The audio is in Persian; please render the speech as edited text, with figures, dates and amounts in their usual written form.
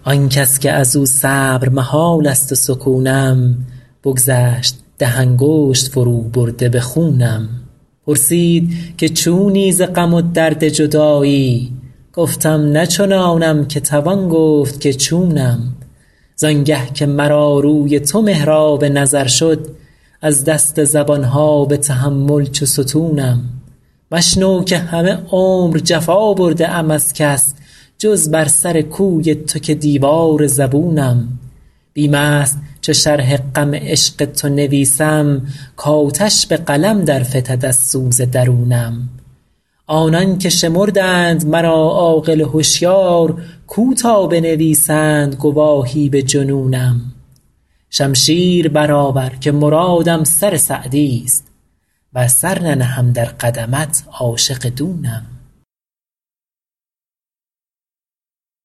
آن کس که از او صبر محال است و سکونم، بگذشت ده انگشت فرو برده به خونم. پرسید که چونی ز غم و درد جدایی، گفتم نه چنانم که توان گفت که چونم. زآنگه که مرا روی تو محراب نظر شد، از دست زبانها به تحمل چو ستونم. مشنو که همه عمر جفا برده ام از کس، جز بر سر کوی تو که دیوار زبونم. بیم است چو شرح غم عشق تو نویسم، کآتش به قلم در فتد از سوز درونم. آنان که شمردند مرا عاقل و هشیار، کو تا بنویسند گواهی به جنونم. شمشیر برآور که مرادم سر سعدی است، ور سر ننهم در قدمت عاشق دونم.